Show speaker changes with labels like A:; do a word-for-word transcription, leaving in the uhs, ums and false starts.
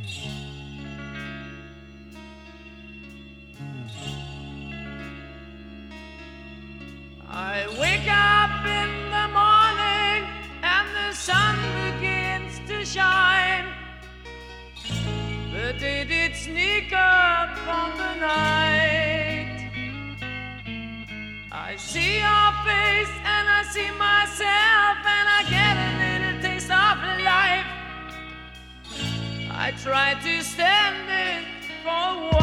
A: I wake up in the morning and the sun begins to shine, but it did sneak up on the night. I see your face and I see myself and I get a little taste of life. I try to stand it for a while.